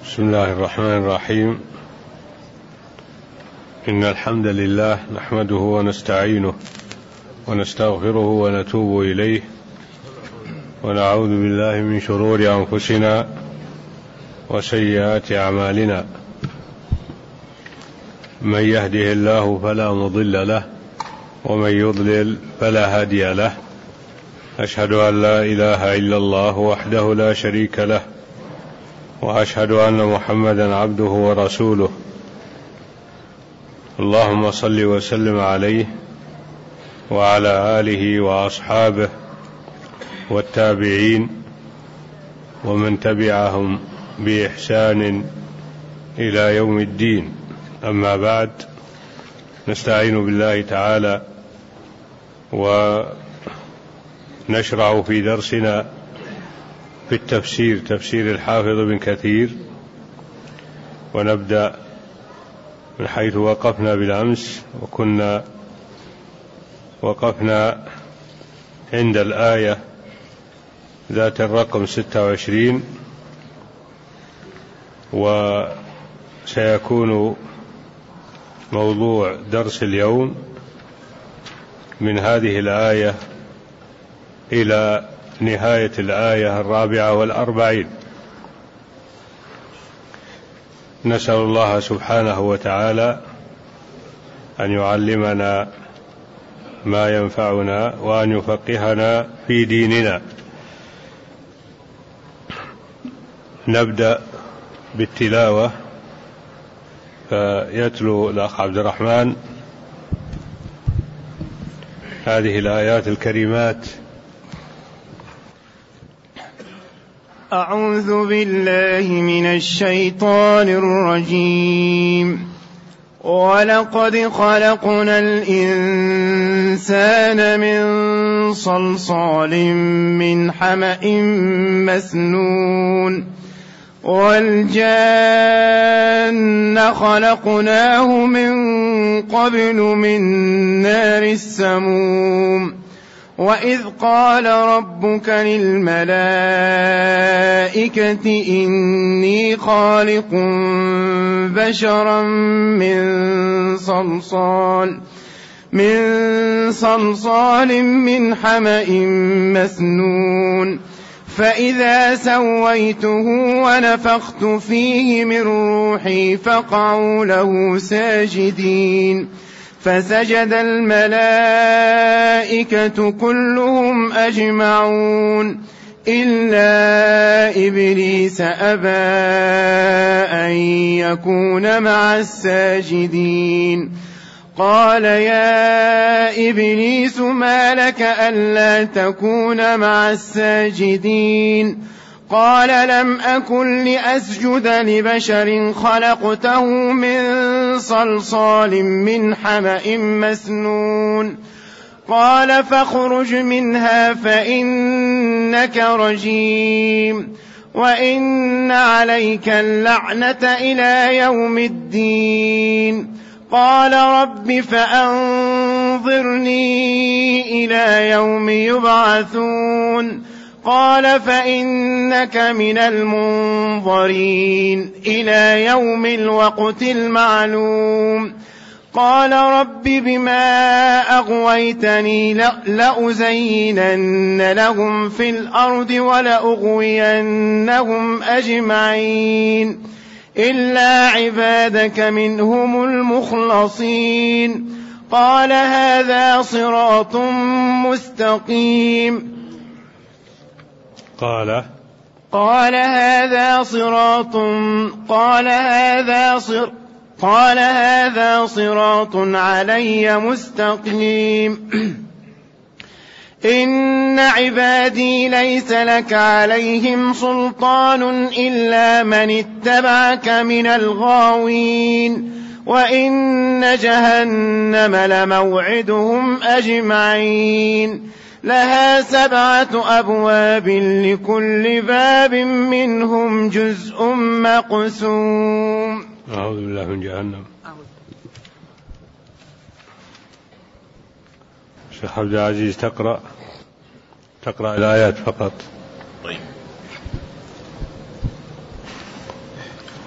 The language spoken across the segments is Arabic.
بسم الله الرحمن الرحيم. إن الحمد لله نحمده ونستعينه ونستغفره ونتوب إليه ونعوذ بالله من شرور أنفسنا وسيئات أعمالنا. من يهده الله فلا مضل له ومن يضلل فلا هادي له. أشهد أن لا إله إلا الله وحده لا شريك له وأشهد أن محمدا عبده ورسوله. اللهم صل وسلم عليه وعلى آله وأصحابه والتابعين ومن تبعهم بإحسان إلى يوم الدين. أما بعد، نستعين بالله تعالى ونشرع في درسنا في التفسير، تفسير الحافظ ابن كثير، ونبدأ من حيث وقفنا بالأمس، وكنا وقفنا عند الآية ذات الرقم 26، وسيكون موضوع درس اليوم من هذه الآية إلى نهاية الآية 44. نسأل الله سبحانه وتعالى أن يعلمنا ما ينفعنا وأن يفقهنا في ديننا. نبدأ بالتلاوة، فيتلو الأخ عبد الرحمن هذه الآيات الكريمات. أعوذ بالله من الشيطان الرجيم. ولقد خلقنا الإنسان من صلصال من حمأ مسنون والجان خلقناه من قبل من نار السموم. وإذ قال ربك للملائكة إني خالق بشرا من صلصال من حمأ مسنون فإذا سويته ونفخت فيه من روحي فقعوا له ساجدين. فسجد الملائكة كلهم أجمعون إلا إبليس أبى أن يكون مع الساجدين. قال يا إبليس ما لك ألا تكون مع الساجدين؟ قال لم أكن لأسجد لبشر خلقته من صلصال من حمأ مسنون. قال فاخرج منها فإنك رجيم وإن عليك اللعنة إلى يوم الدين. قال رب فأنظرني إلى يوم يبعثون. قال فإنك من المنظرين إلى يوم الوقت المعلوم. قال رب بما أغويتني لأزينن لهم في الأرض ولأغوينهم أجمعين إلا عبادك منهم المخلصين. قال هذا صراط مستقيم. قال هذا صراط علي مستقيم. إن عبادي ليس لك عليهم سلطان إلا من اتبعك من الغاوين وإن جهنم لموعدهم أجمعين. لها 7 أبواب لكل باب منهم جزء مقسوم. أعوذ بالله من جهنم. شيخ عبد العزيز تقرأ الآيات فقط. طيب.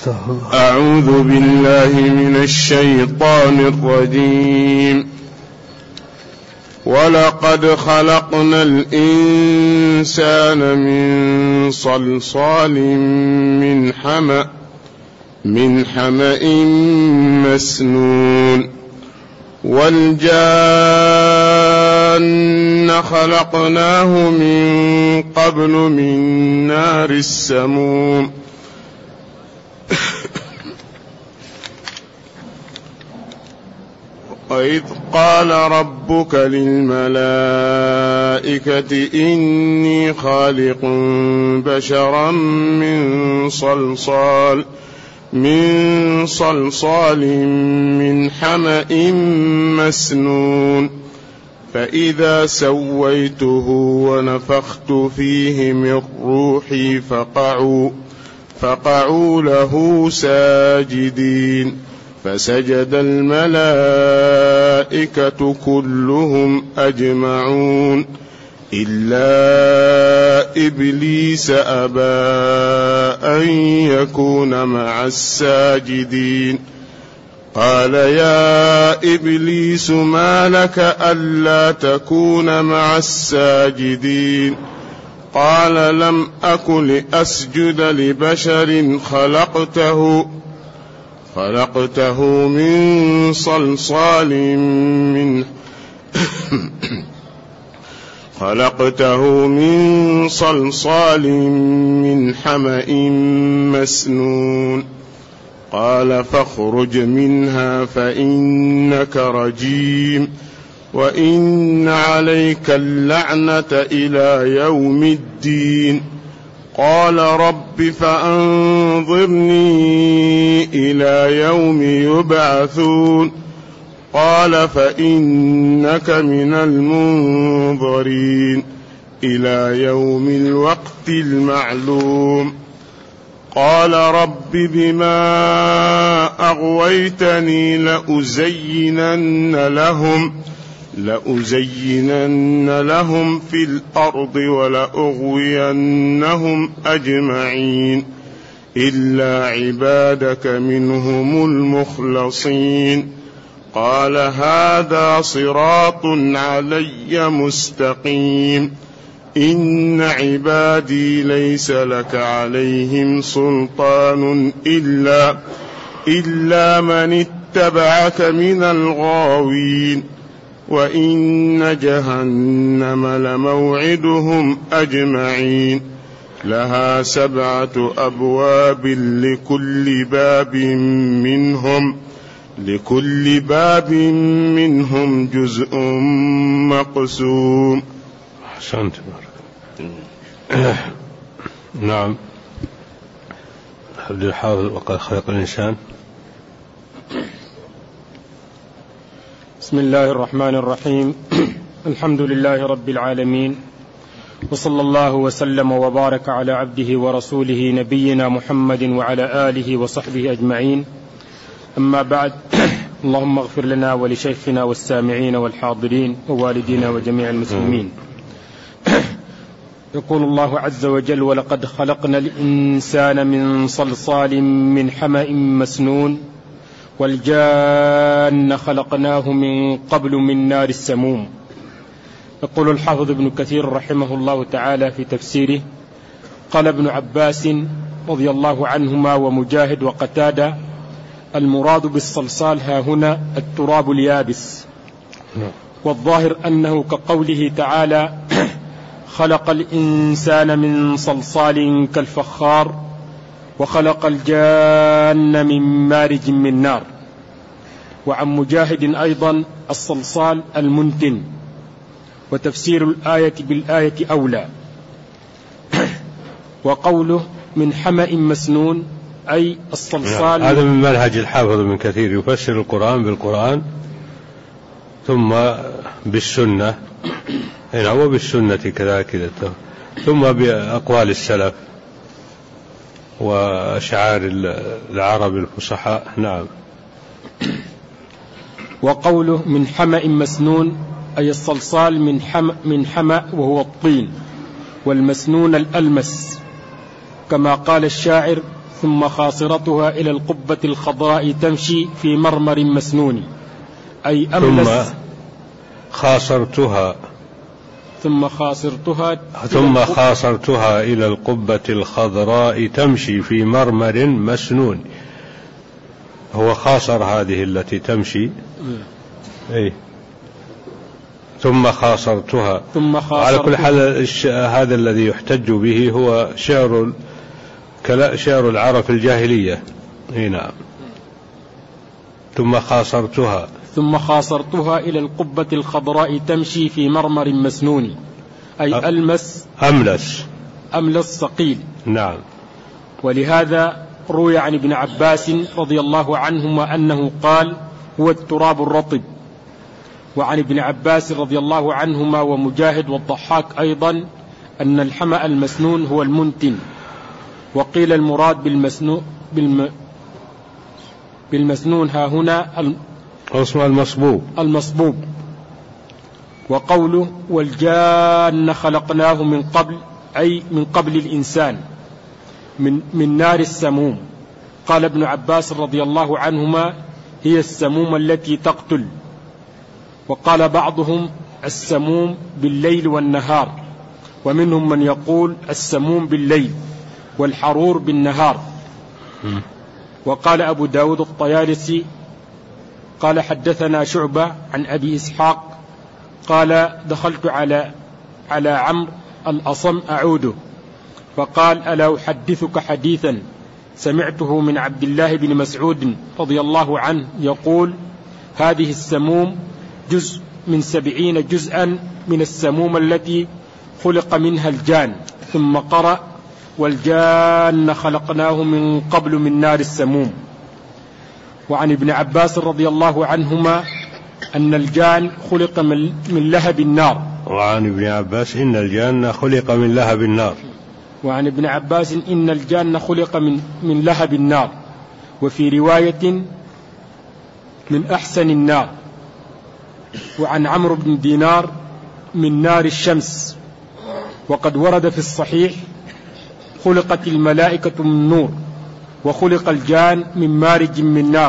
أعوذ بالله من الشيطان الرجيم. ولقد خلقنا الإنسان من صلصال من حمأ مسنون والجان خلقناه من قبل من نار السموم وإذ قال ربك للملائكة إني خالق بشرا من صلصال من حمأ مسنون فإذا سويته ونفخت فيه من روحي فقعوا له ساجدين فسجد الملائكة كلهم أجمعون إلا إبليس أبى أن يكون مع الساجدين قال يا إبليس ما لك ألا تكون مع الساجدين قال لم أكن لأسجد لبشر خلقته من صلصال من حمأ مسنون قال فاخرج منها فإنك رجيم وإن عليك اللعنة إلى يوم الدين قال رب فأنظرني إلى يوم يبعثون قال فإنك من المنظرين إلى يوم الوقت المعلوم قال رب بما أغويتني لأزينن لهم في الأرض ولأغوينهم أجمعين إلا عبادك منهم المخلصين قال هذا صراط علي مستقيم إن عبادي ليس لك عليهم سلطان إلا من اتبعك من الغاوين وإن جهنم لموعدهم أجمعين لها 7 أبواب لكل باب منهم جزء مقسوم. أحسنت. نعم. عبد الحافظ وقد خلق الإنسان. بسم الله الرحمن الرحيم. الحمد لله رب العالمين وصلى الله وسلم وبارك على عبده ورسوله نبينا محمد وعلى آله وصحبه أجمعين. أما بعد، اللهم اغفر لنا ولشيخنا والسامعين والحاضرين ووالدينا وجميع المسلمين. يقول الله عز وجل ولقد خلقنا الإنسان من صلصال من حمأ مسنون والجان خلقناه من قبل من نار السموم. يقول الحافظ ابن كثير رحمه الله تعالى في تفسيره قال ابن عباس رضي الله عنهما ومجاهد وقتادة المراد بالصلصال ها هنا التراب اليابس، والظاهر أنه كقوله تعالى خلق الإنسان من صلصال كالفخار وخلق الجان من مارج من نار. وعن مجاهد أيضا الصلصال المنتن، وتفسير الآية بالآية أولى. وقوله من حمأ مسنون أي الصلصال. هذا من منهج الحافظ ابن كثير، يفسر القرآن بالقرآن ثم بالسنة وبالسنة كذلك، ثم بأقوال السلف وأشعار العرب الفصحاء. نعم. وقوله من حمأ مسنون أي الصلصال من حمأ وهو الطين، والمسنون الألمس، كما قال الشاعر ثم خاصرتها إلى القبة الخضراء تمشي في مرمر مسنون، أي أملس. ثم خاصرتها إلى القبة الخضراء تمشي في مرمر مسنون. هو خاصر هذه التي تمشي، أي ثم خاصرتها. على كل حال هذا الذي يحتج به هو شعر العرب في الجاهلية. نعم. ثم خاصرتها إلى القبة الخضراء تمشي في مرمر مسنون، أي أملس ثقيل. نعم. ولهذا روي عن ابن عباس رضي الله عنهما أنه قال: هو التراب الرطب. وعن ابن عباس رضي الله عنهما ومجاهد والضحاك أيضا أن الحمأ المسنون هو المنتن. وقيل المراد بالمسنون ها هنا المصبوب. وقوله: والجان خلقناه من قبل، أي من قبل الإنسان، من نار السموم. قال ابن عباس رضي الله عنهما: هي السموم التي تقتل. وقال بعضهم: السموم بالليل والنهار، ومنهم من يقول السموم بالليل والحرور بالنهار. وقال أبو داود الطيالسي قال: حدثنا شعبة عن أبي إسحاق قال: دخلت على عمرو الأصم أعوده، فقال: ألا أحدثك حديثا سمعته من عبد الله بن مسعود رضي الله عنه يقول: هذه السموم جزء من 70 جزءا من السموم التي خلق منها الجان. ثم قرأ: والجان خلقناه من قبل من نار السموم. وعن ابن عباس رضي الله عنهما أن الجان خلق من لهب النار. وعن ابن عباس إن الجان خلق من لهب النار. وعن ابن عباس إن الجان خلق من لهب النار. وفي رواية من أحسن النار. وعن عمرو بن دينار من نار الشمس. وقد ورد في الصحيح: خلقت الملائكة من نور، وخلق الجان من مارج من نار.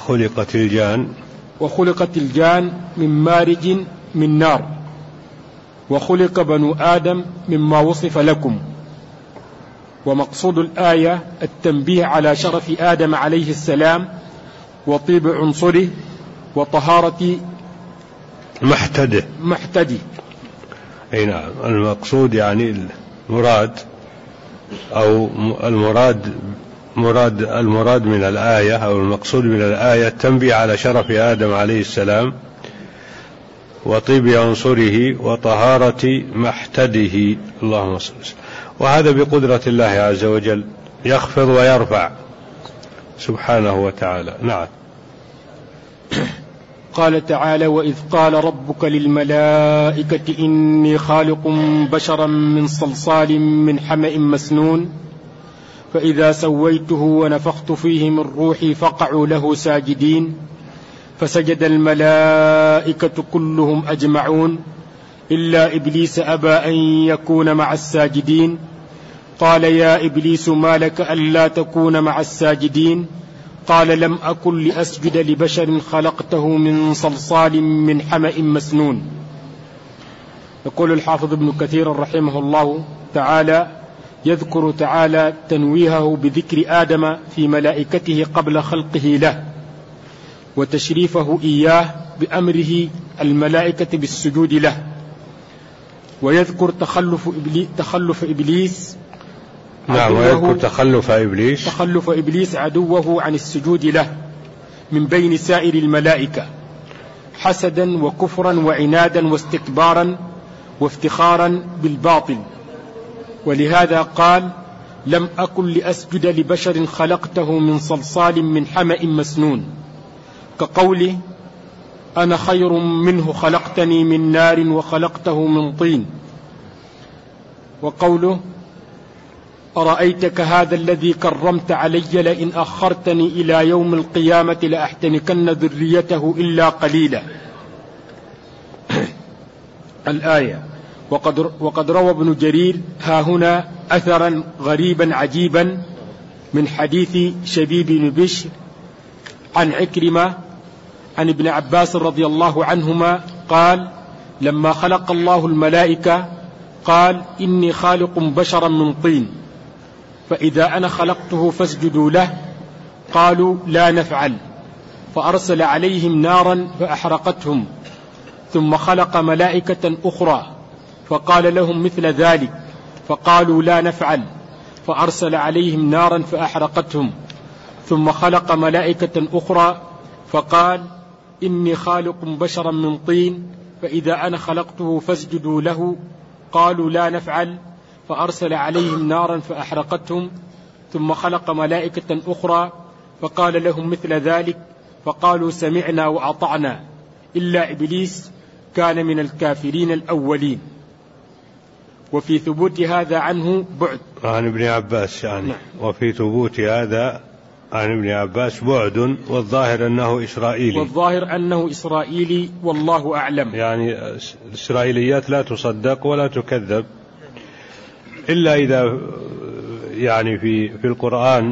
وخلقت الجان من مارج من نار. وخلق بنو آدم مما وصف لكم. ومقصود الآية التنبيه على شرف آدم عليه السلام وطيب عنصره وطهارة محتده. أي نعم. المقصود يعني المراد من الآية، أو المقصود من الآية التنبيه على شرف آدم عليه السلام وطيب عنصره وطهارة محتده. اللهم صل وسلم. وهذا بقدرة الله عز وجل، يخفض ويرفع سبحانه وتعالى. نعم. قال تعالى: وإذ قال ربك للملائكة إني خالق بشرا من صلصال من حمأ مسنون فإذا سويته ونفخت فيه من روحي فقعوا له ساجدين فسجد الملائكة كلهم أجمعون إلا إبليس أبى أن يكون مع الساجدين. قال: يا إبليس ما لك ألا تكون مع الساجدين؟ قال: لم أكن لأسجد لبشر خلقته من صلصال من حمأ مسنون. يقول الحافظ ابن كثير رحمه الله تعالى: يذكر تعالى تنويهه بذكر آدم في ملائكته قبل خلقه له، وتشريفه إياه بأمره الملائكة بالسجود له، ويذكر تخلف إبليس. نعم. ويذكر تخلف إبليس عدوه عن السجود له من بين سائر الملائكة، حسدا وكفرا وعنادا واستكبارا وافتخارا بالباطل. ولهذا قال: لم أكن لأسجد لبشر خلقته من صلصال من حمأ مسنون، كقوله: أنا خير منه خلقتني من نار وخلقته من طين. وقوله: أرأيتك هذا الذي كرمت علي لئن أخرتني إلى يوم القيامة لأحتنكن ذريته إلا قليلا. الآية. وقد روى ابن جرير ها هنا أثرا غريبا عجيبا من حديث شبيب بن بشر عن عكرمة عن ابن عباس رضي الله عنهما قال: لما خلق الله الملائكة قال: إني خالق بشرا من طين، فإذا أنا خلقته فاسجدوا له. قالوا: لا نفعل. فأرسل عليهم نارا فأحرقتهم، ثم خلق ملائكة أخرى فقال لهم مثل ذلك، فقالوا: لا نفعل. فأرسل عليهم نارا فأحرقتهم، ثم خلق ملائكة أخرى فقال: إني خالق بشرا من طين، فإذا أنا خلقته فاسجدوا له. قالوا: لا نفعل. فأرسل عليهم نارا فأحرقتهم، ثم خلق ملائكة أخرى فقال لهم مثل ذلك، فقالوا: سمعنا وأطعنا، إلا إبليس كان من الكافرين الأولين. وفي ثبوت هذا عنه بعد عن ابن عباس يعني. وفي ثبوت هذا عن ابن عباس بعد، والظاهر أنه إسرائيلي والله أعلم. يعني الإسرائيليات لا تصدق ولا تكذب إلا إذا يعني في القرآن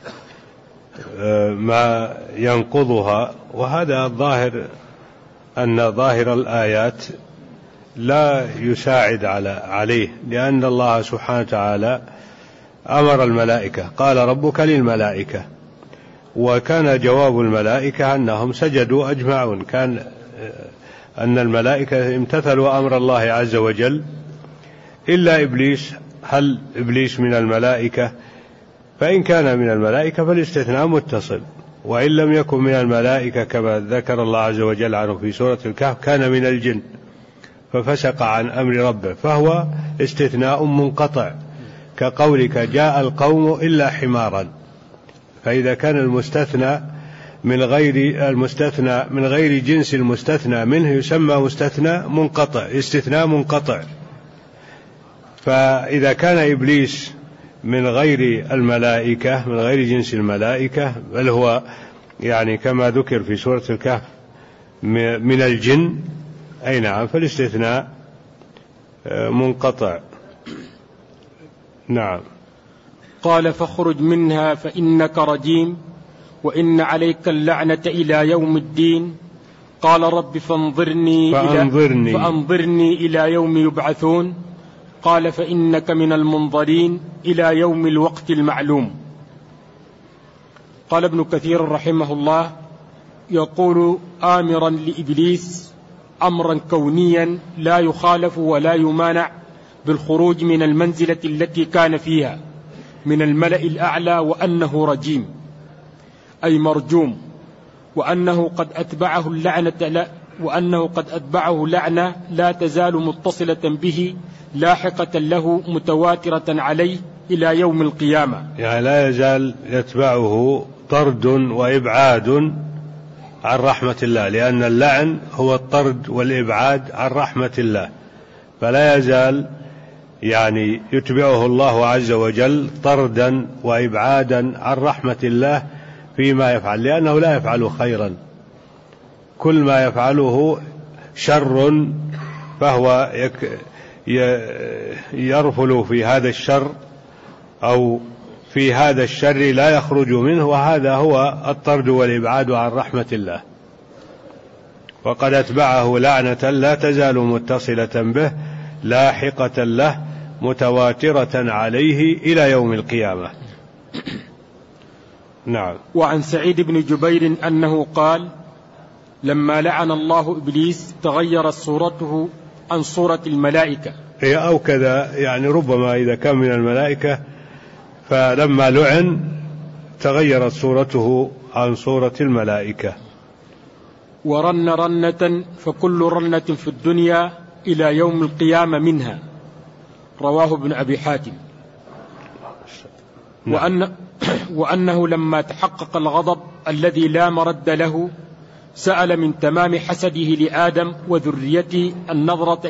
ما ينقضها، وهذا الظاهر أن ظاهر الآيات لا يساعد عليه، لأن الله سبحانه وتعالى أمر الملائكة، قال: ربك للملائكة، وكان جواب الملائكة أنهم سجدوا أجمعون، كان أن الملائكة امتثلوا أمر الله عز وجل إلا إبليس. هل إبليس من الملائكة؟ فإن كان من الملائكة فالاستثناء متصل، وإن لم يكن من الملائكة كما ذكر الله عز وجل عنه في سورة الكهف كان من الجن ففسق عن أمر ربه، فهو استثناء منقطع، كقولك: جاء القوم إلا حمارا. فإذا كان المستثنى من غير جنس المستثنى منه يسمى مستثنى منقطع، استثناء منقطع. فإذا كان إبليس من غير الملائكة، من غير جنس الملائكة، بل هو يعني كما ذكر في سورة الكهف من الجن، أي نعم، فالاستثناء منقطع. نعم. قال: فاخرج منها فإنك رجيم، وإن عليك اللعنة إلى يوم الدين. قال: رب فأنظرني إلى يوم يبعثون. قال: فإنك من المنظرين إلى يوم الوقت المعلوم. قال ابن كثير رحمه الله: يقول آمرا لإبليس أمرا كونيا لا يخالف ولا يمانع بالخروج من المنزلة التي كان فيها من الملأ الأعلى، وأنه رجيم أي مرجوم، وأنه قد أتبعه لعنة لا تزال متصلة به لاحقة له متواترة عليه إلى يوم القيامة. يعني لا يزال يتبعه طرد وإبعاد عن رحمة الله، لأن اللعن هو الطرد والإبعاد عن رحمة الله، فلا يزال يعني يتبعه الله عز وجل طردا وإبعادا عن رحمة الله فيما يفعل، لأنه لا يفعل خيرا، كل ما يفعله شر فهو يرفل في هذا الشر أو في هذا الشر لا يخرج منه، وهذا هو الطرد والإبعاد عن رحمة الله. وقد أتبعه لعنة لا تزال متصلة به لاحقة له متواترة عليه إلى يوم القيامة. نعم. وعن سعيد بن جبير أنه قال: لما لعن الله إبليس تغيرت صورته عن صورة الملائكة. أو كذا، يعني ربما إذا كان من الملائكة فلما لعن تغيرت صورته عن صورة الملائكة. ورن رنة فكل رنة في الدنيا إلى يوم القيامة منها. رواه ابن أبي حاتم. وأنه لما تحقق الغضب الذي لا مرد له سأل من تمام حسده لآدم وذريته النظرة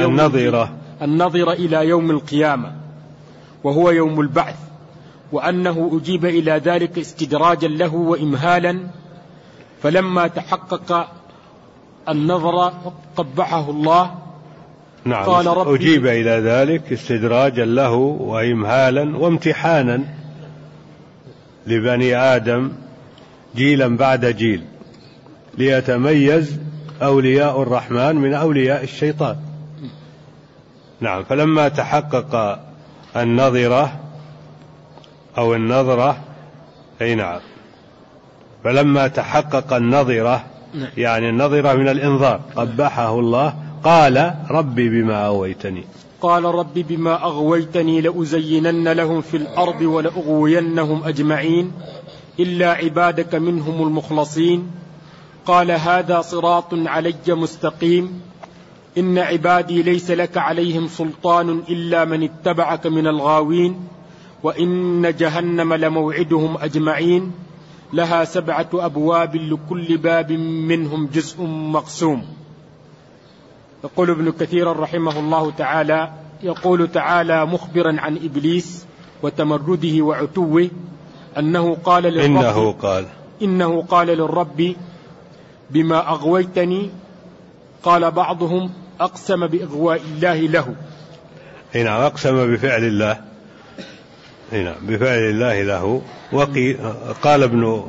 إلى يوم القيامة وهو يوم البعث، وأنه أجيب إلى ذلك استدراجا له وإمهالا، فلما تحقق النظرة قبحه الله. نعم. قال: ربي أجيب إلى ذلك استدراجا له وإمهالا وامتحانا، لبني آدم جيلا بعد جيل ليتميز أولياء الرحمن من أولياء الشيطان. نعم. فلما تحقق النظرة أو النظرة، أي نعم، فلما تحقق النظرة يعني النظرة من الإنذار قبحه الله، قال ربي بما أغويتني. قال ربي بما أغويتني لأزينن لهم في الأرض ولأغوينهم أجمعين إلا عبادك منهم المخلصين. قال هذا صراط علي مستقيم إن عبادي ليس لك عليهم سلطان إلا من اتبعك من الغاوين وإن جهنم لموعدهم أجمعين لها 7 أبواب لكل باب منهم جزء مقسوم. يقول ابن كثير رحمه الله تعالى، يقول تعالى مخبرا عن إبليس وتمرده وعتوه أنه قال للرب إنه قال للرب بما أغويتني. قال بعضهم أقسم بإغواء الله له. هنا أقسم بفعل الله، هنا بفعل الله له. قال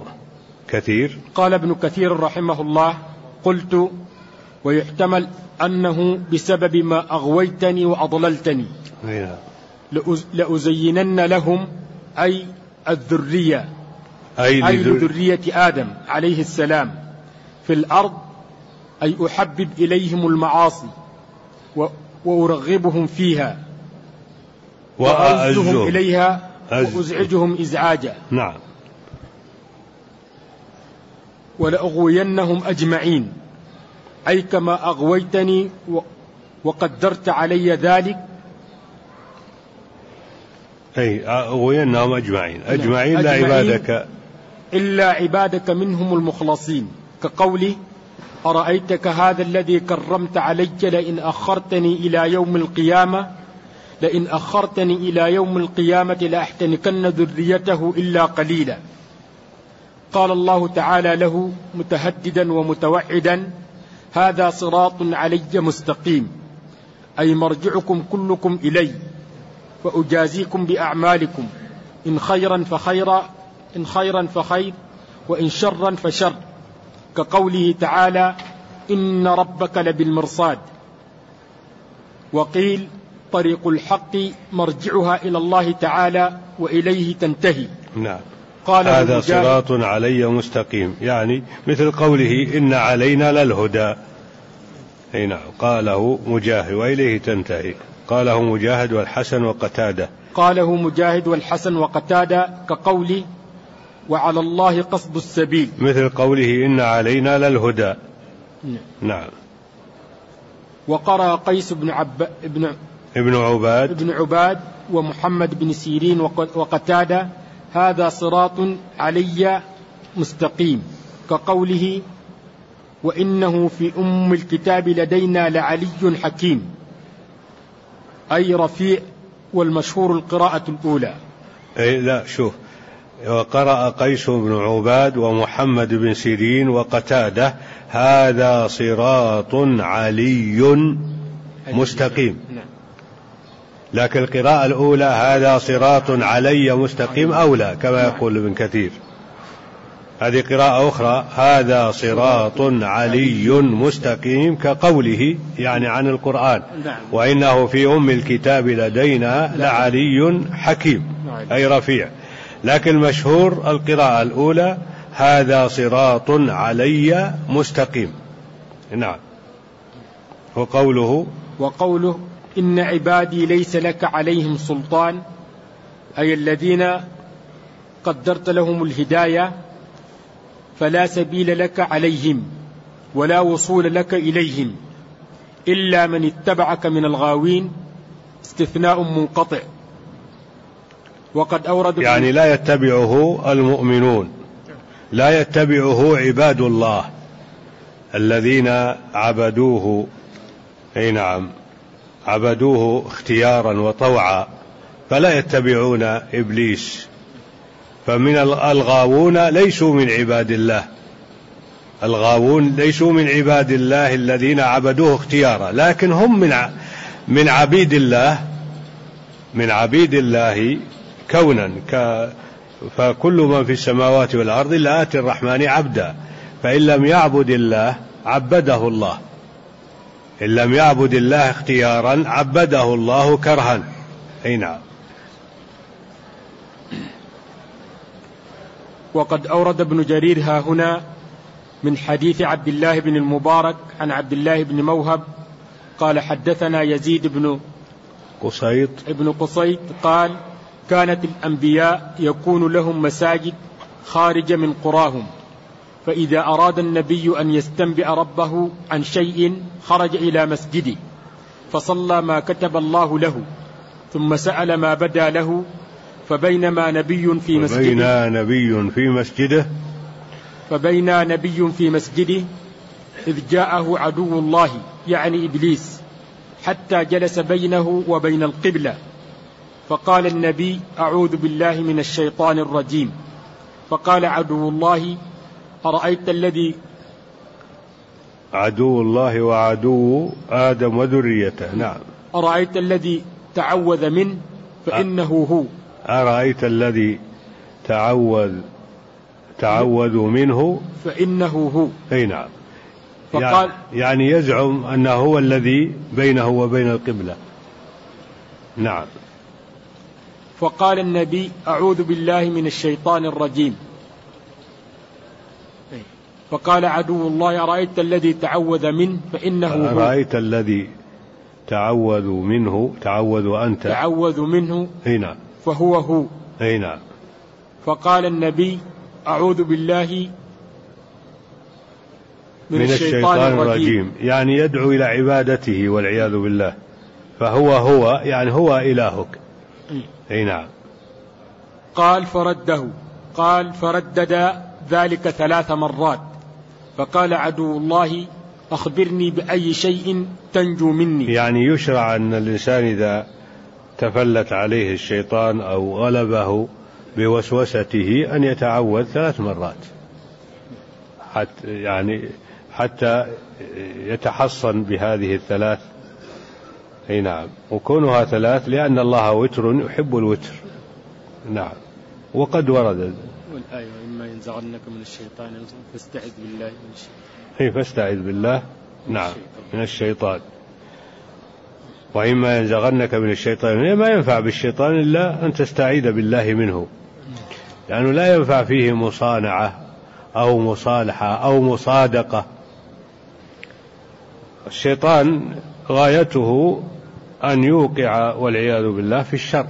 ابن كثير رحمه الله قلت ويحتمل أنه بسبب ما أغويتني وأضللتني لأزينن لهم أي الذرية أي لذرية آدم عليه السلام في الأرض، أي أحبب إليهم المعاصي وأرغبهم فيها وأعزهم إليها وأزعجهم إزعاجا. نعم. ولأغوينهم أجمعين أي كما أغويتني وقدرت علي ذلك. أي أغوينهم أجمعين لا عبادك إلا عبادك منهم المخلصين، كقوله أرأيتك هذا الذي كرمت علي لئن أخرتني إلى يوم القيامة لأحتنكن ذريته إلا قليلا. قال الله تعالى له متهددا ومتوعدا هذا صراط علي مستقيم أي مرجعكم كلكم إلي فأجازيكم بأعمالكم إن خيرا فخير وإن شرا فشر، كقوله تعالى إن ربك لبالمرصاد. وقيل طريق الحق مرجعها إلى الله تعالى وإليه تنتهي. نعم. قال هذا صراط علي مستقيم، يعني مثل قوله إن علينا للهدى. أي نعم. قاله مجاهد وإليه تنتهي. قاله مجاهد والحسن وقتادة كقوله وعلى الله قصد السبيل، مثل قوله إن علينا للهدى. نعم. وقرأ قيس ابن عباد ومحمد بن سيرين وقتادة هذا صراط علي مستقيم، كقوله وإنه في أم الكتاب لدينا لعلي حكيم أي رفيع، والمشهور القراءة الأولى. أي لا شوف، وقرأ قيس بن عباد ومحمد بن سيرين وقتادة هذا صراط علي مستقيم، لكن القراءة الأولى هذا صراط علي مستقيم أولى كما يقول ابن كثير. هذه قراءة أخرى هذا صراط علي مستقيم كقوله يعني عن القرآن وإنه في أم الكتاب لدينا لعلي حكيم أي رفيع. لكن مشهور القراءة الأولى هذا صراط علي مستقيم. نعم. وقوله إن عبادي ليس لك عليهم سلطان أي الذين قدرت لهم الهداية فلا سبيل لك عليهم ولا وصول لك إليهم إلا من اتبعك من الغاوين، استثناء منقطع. وقد أورد يعني لا يتبعه المؤمنون، لا يتبعه عباد الله الذين عبدوه. أي نعم، عبدوه اختيارا وطوعا، فلا يتبعون إبليس. فمن الغاوون ليسوا من عباد الله، الغاوون ليسوا من عباد الله الذين عبدوه اختيارا، لكن هم من عبيد الله، من عبيد الله كونا فكل من في السماوات والأرض إلا آتي الرحمن عبدا، فإن لم يعبد الله عبده الله، إن لم يعبد الله اختيارا عبده الله كرها. أي نعم. وقد أورد ابن جرير ها هنا من حديث عبد الله بن المبارك عن عبد الله بن موهب قال حدثنا يزيد بن قصيط قال كانت الأنبياء يكون لهم مساجد خارج من قراهم، فإذا أراد النبي أن يستنبئ ربه عن شيء خرج إلى مسجده فصلى ما كتب الله له، ثم سأل ما بدا له، فبينما نبي في مسجده إذ جاءه عدو الله يعني إبليس حتى جلس بينه وبين القبلة، فقال النبي أعوذ بالله من الشيطان الرجيم، فقال عدو الله أرأيت الذي عدو الله وعدو آدم وذريته. نعم. أرأيت الذي تعوذ منه فإنه هو. أرأيت الذي تعوذ منه فإنه هو. أي نعم. فقال يعني يزعم أنه هو الذي بينه وبين القبلة. نعم. فقال النبي أعوذ بالله من الشيطان الرجيم، فقال عدو الله أرأيت الذي تعوذ منه فإنه هو. أرأيت الذي تعوذ منه، تعوذ منه. أي نعم. فهو هو. أي نعم. فقال النبي أعوذ بالله من الشيطان الرجيم، يعني يدعو إلى عبادته والعياذ بالله، فهو يعني هو إلهك. أي نعم. قال فردد ذلك 3 مرات، فقال عدو الله أخبرني بأي شيء تنجو مني. يعني يشرع أن الإنسان إذا تفلت عليه الشيطان أو غلبه بوسوسته أن يتعوذ 3 مرات حتى يتحصن بهذه ال3. أي نعم. وكونها 3 لأن الله وتر يحب الوتر. نعم. وقد ورد والآية وإما ينزغنك من الشيطان فاستعذ بالله من الشيطان. فاستعذ بالله. نعم. من الشيطان. وإما ينزغنك من الشيطان، ما ينفع بالشيطان إلا أن تستعيذ بالله منه، لأنه لا ينفع فيه مصانعة أو مصالحة أو مصادقة. الشيطان غايته أن يوقع والعياذ بالله في الشر،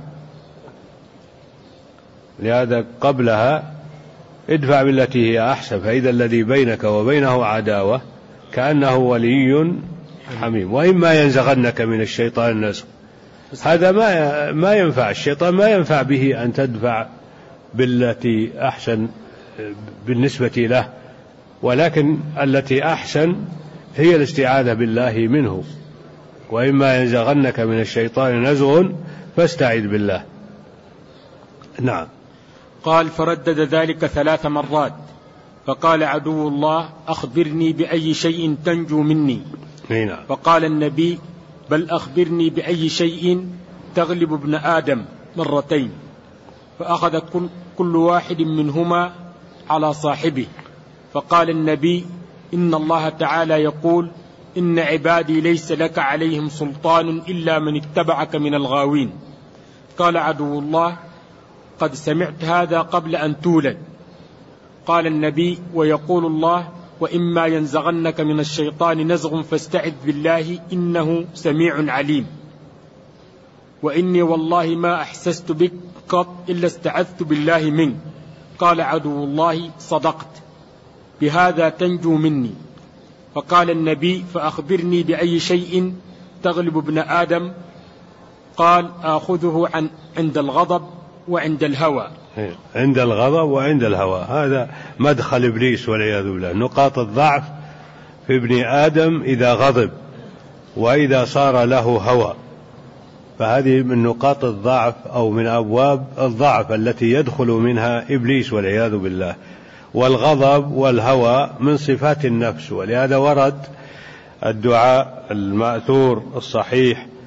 لهذا قبلها ادفع بالتي هي أحسن، فإذا الذي بينك وبينه عداوة كأنه ولي حميم. وإما ينزغنك من الشيطان نزغ، هذا ما ينفع الشيطان، ما ينفع به أن تدفع بالتي أحسن بالنسبة له، ولكن التي أحسن هي الاستعاذة بالله منه. وإما ينزغنك من الشيطان نزغ فاستعذ بالله. نعم. قال فردد ذلك 3 مرات، فقال عدو الله أخبرني بأي شيء تنجو مني. نعم. فقال النبي بل أخبرني بأي شيء تغلب ابن آدم 2 فأخذ كل واحد منهما على صاحبه. فقال النبي إن الله تعالى يقول إن عبادي ليس لك عليهم سلطان إلا من اتبعك من الغاوين. قال عدو الله قد سمعت هذا قبل أن تولد. قال النبي ويقول الله وإما ينزغنك من الشيطان نزغ فاستعذ بالله إنه سميع عليم. وإني والله ما أحسست بك قط إلا استعذت بالله منك. قال عدو الله صدقت، بهذا تنجو مني. فقال النبي فأخبرني بأي شيء تغلب ابن آدم. قال آخذه عند الغضب وعند الهوى. عند الغضب وعند الهوى، هذا مدخل إبليس والعياذ بالله. نقاط الضعف في ابن آدم إذا غضب وإذا صار له هوى، فهذه من نقاط الضعف أو من أبواب الضعف التي يدخل منها إبليس والعياذ بالله. والغضب والهوى من صفات النفس، ولهذا ورد الدعاء المأثور الصحيح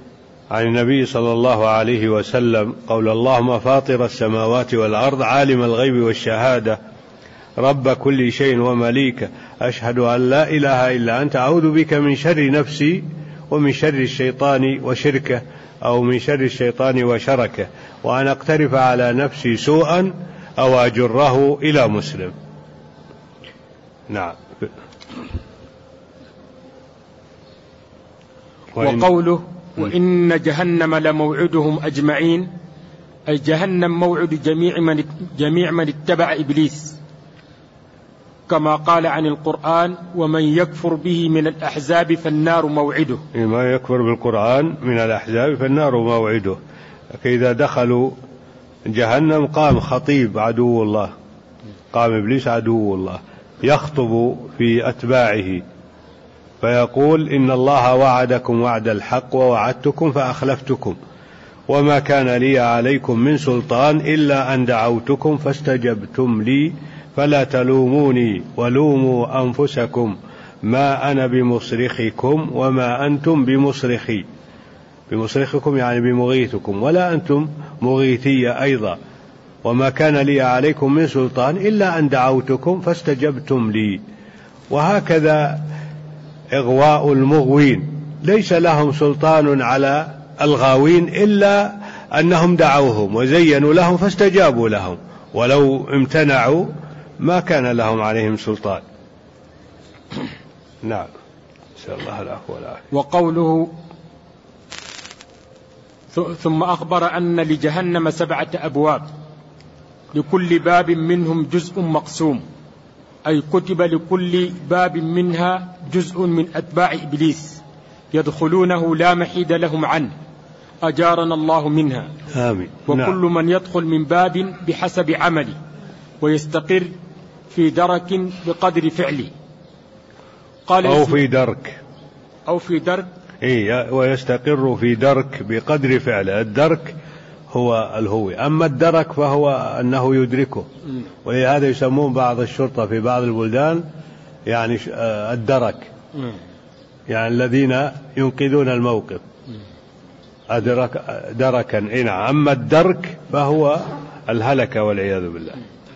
عن النبي صلى الله عليه وسلم قول: اللهم فاطر السماوات والأرض عالم الغيب والشهادة رب كل شيء ومليكه أشهد أن لا إله إلا أنت أعوذ بك من شر نفسي ومن شر الشيطان وشركه أو من شر الشيطان وشركه وأن أقترف على نفسي سوءا أو أجره إلى مسلم. نعم. وقوله: وإن جهنم لموعدهم أجمعين، أي جهنم موعد جميع من اتبع إبليس، كما قال عن القرآن: ومن يكفر به من الأحزاب فالنار موعده. ما يكفر بالقرآن من الأحزاب فالنار موعده. فإذا دخلوا جهنم قام خطيب عدو الله، قام إبليس عدو الله يخطب في أتباعه فيقول: إن الله وعدكم وعد الحق ووعدتكم فأخلفتكم وما كان لي عليكم من سلطان إلا أن دعوتكم فاستجبتم لي فلا تلوموني ولوموا أنفسكم ما أنا بمصرخكم وما أنتم بمصرخي. بمصرخكم يعني بمغيثكم، ولا أنتم مغيثي أيضا. وما كان لي عليكم من سلطان إلا أن دعوتكم فاستجبتم لي. وهكذا إغواء المغوين، ليس لهم سلطان على الغاوين إلا أنهم دعوهم وزينوا لهم فاستجابوا لهم، ولو امتنعوا ما كان لهم عليهم سلطان. نعم. نسأل الله العفو والعافية. وقوله: ثم أخبر أن لجهنم 7 أبواب لكل باب منهم جزء مقسوم، أي كتب لكل باب منها جزء من أتباع إبليس يدخلونه لا محيد لهم عنه، أجارنا الله منها. آمين. وكل من يدخل من باب بحسب عمله ويستقر في درك بقدر فعله. قال أو في درك ويستقر في درك بقدر فعله. الدرك هو الهوي، أما الدرك فهو أنه يدركه، ولهذا يسمون بعض الشرطة في بعض البلدان يعني الدرك، يعني الذين ينقذون الموقف دركا. أما الدرك فهو الهلكة والعياذ بالله.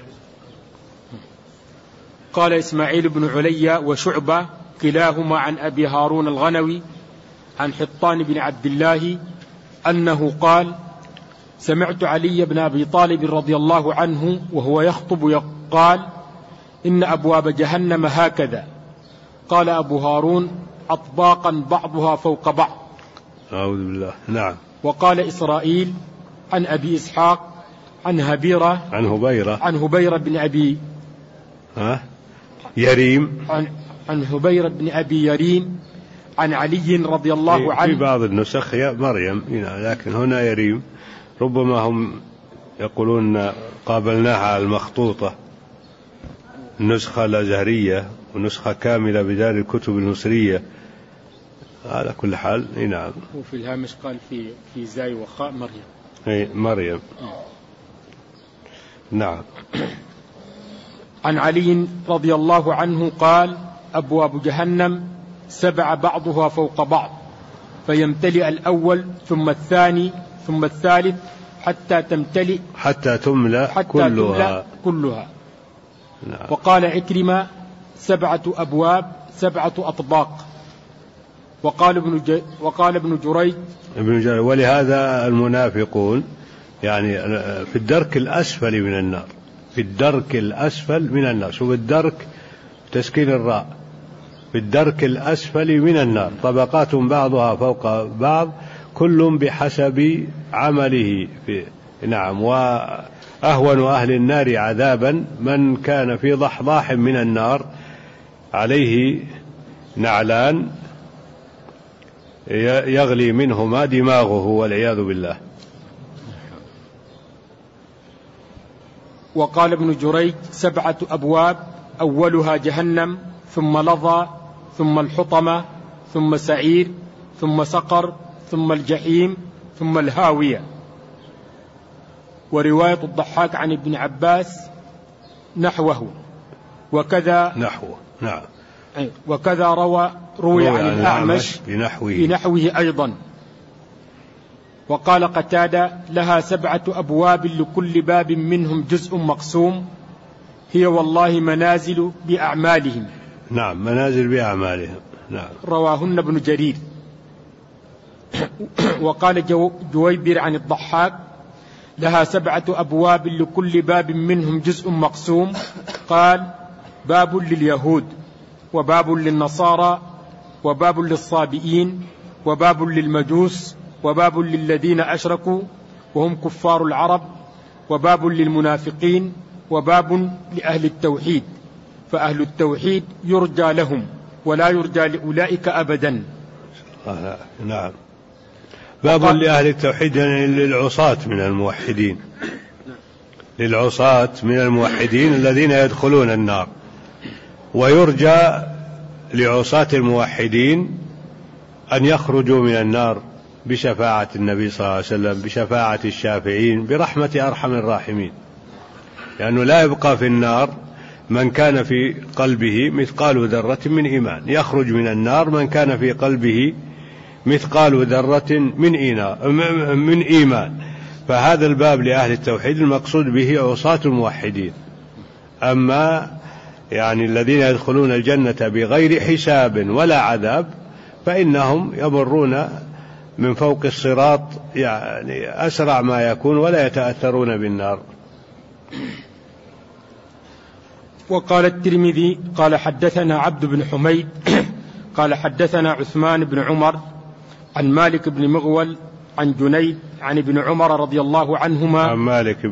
قال إسماعيل بن علي وشعبة كلاهما عن أبي هارون الغنوي عن حطان بن عبد الله أنه قال: سمعت علي بن أبي طالب رضي الله عنه وهو يخطب قال: إن أبواب جهنم هكذا. قال أبو هارون: أطباقا بعضها فوق بعض. أعوذ بالله. نعم. وقال إسرائيل عن أبي إسحاق عن هبيرة بن أبي يريم عن هبيرة بن أبي يريم عن علي رضي الله عنه. في بعض النسخ مريم، لكن هنا يريم. ربما هم يقولون قابلناها على المخطوطة، النسخة الأزهرية ونسخة كاملة بدار الكتب المصرية. على كل حال نعم. وفي الهامش قال في زاي وخاء مريم. مريم. نعم. عن علي رضي الله عنه قال: أبواب جهنم 7 بعضها فوق بعض، فيمتلئ الأول ثم الثاني ثم الثالث حتى تملأ كلها. نعم. وقال عكرمة: 7 أبواب 7 أطباق. وقال ابن جريج ولهذا المنافقون يعني في الدرك الأسفل من النار، في الدرك الأسفل من النار. شوف الدرك تسكين الراء، في الدرك الأسفل من النار، طبقات بعضها فوق بعض كل بحسب عمله. نعم. وأهون أهل النار عذابا من كان في ضحضاح من النار عليه نعلان يغلي منهما دماغه والعياذ بالله. وقال ابن جريج: 7 أبواب أولها جهنم ثم لظى ثم الحطمة ثم سعير ثم سقر ثم الجحيم ثم الهاوية. ورواية الضحاك عن ابن عباس نحوه وكذا نعم. وكذا روي عن الأعمش بنحوه أيضا. وقال قتادة: لها 7 أبواب لكل باب منهم جزء مقسوم، هي والله منازل بأعمالهم. نعم، منازل بأعمالهم. نعم. رواهن ابن جرير. وقال جويبر عن الضحاك: لها 7 أبواب لكل باب منهم جزء مقسوم، قال: باب لليهود، وباب للنصارى، وباب للصابئين، وباب للمجوس، وباب للذين أشركوا وهم كفار العرب، وباب للمنافقين، وباب لأهل التوحيد، فأهل التوحيد يرجى لهم ولا يرجى لأولئك أبدا. نعم. باب لأهل التوحيد يعني للعصاة من الموحدين، للعصاة من الموحدين الذين يدخلون النار، ويرجى لعصاة الموحدين أن يخرجوا من النار بشفاعة النبي صلى الله عليه وسلم، بشفاعة الشافعين، برحمة أرحم الراحمين، لأنه لا يبقى في النار من كان في قلبه مثقال ذرة من إيمان، يخرج من النار من كان في قلبه مثقال ذرة من إيمان. فهذا الباب لأهل التوحيد المقصود به عصاة الموحدين. أما يعني الذين يدخلون الجنة بغير حساب ولا عذاب فإنهم يمرون من فوق الصراط يعني أسرع ما يكون ولا يتأثرون بالنار. وقال الترمذي قال: حدثنا عبد بن حميد قال: حدثنا عثمان بن عمر عن مالك بن مغول عن جنيد عن ابن عمر رضي الله عنهما. عن مالك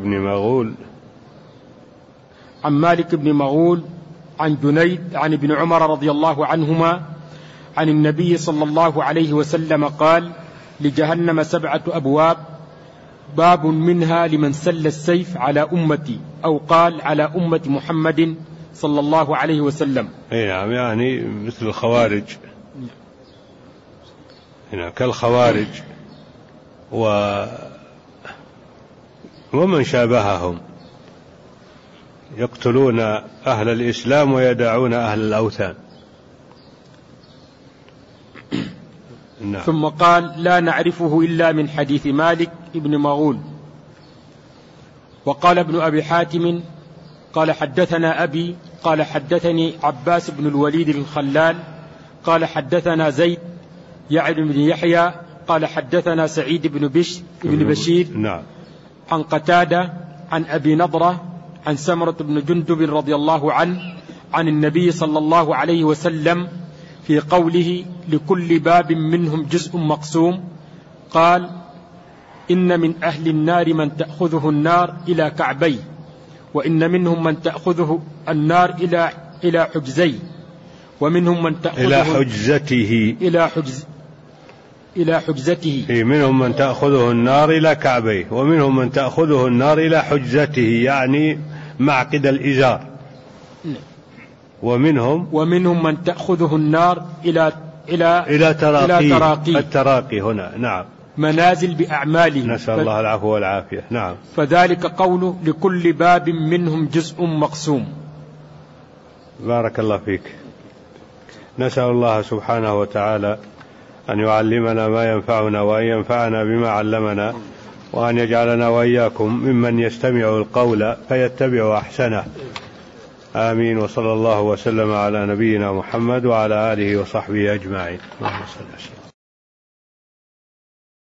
بن مغول عن جنيد عن ابن عمر رضي الله عنهما عن النبي صلى الله عليه وسلم قال: لجهنم 7 أبواب، باب منها لمن سل السيف على أمتي، أو قال على أمة محمد صلى الله عليه وسلم. نعم، يعني مثل الخوارج، كالخوارج ومن شابههم، يقتلون أهل الإسلام ويدعون أهل الأوثان. نعم. ثم قال: لا نعرفه إلا من حديث مالك ابن مغول. وقال ابن أبي حاتم قال: حدثنا أبي قال: حدثني عباس بن الوليد الخلال قال: حدثنا زيد يعني بن يحيى قال: حدثنا سعيد بن بشير نعم. عن قتادة عن أبي نضرة عن سمرة بن جندب رضي الله عنه عن النبي صلى الله عليه وسلم في قوله: لكل باب منهم جزء مقسوم، قال: إن من أهل النار من تأخذه النار إلى كعبيه، وإن منهم من تأخذه النار إلى حجزيه، ومنهم من تأخذه إلى حجزته منهم من تأخذه النار إلى كعبيه، ومنهم من تأخذه النار إلى حجزته يعني معقد الإزار، ومنهم من تأخذه النار إلى تراقي التراقي هنا. نعم. منازل بأعمالهم، نسأل الله العفو والعافية. نعم. فذلك قوله: لكل باب منهم جزء مقسوم. بارك الله فيك. نسأل الله سبحانه وتعالى أن يعلمنا ما ينفعنا، وأن ينفعنا بما علمنا، وأن يجعلنا وإياكم ممن يستمع القول فيتبع أحسنه. آمين. وصلى الله وسلم على نبينا محمد وعلى آله وصحبه أجمعين. اللهم صل وسلم.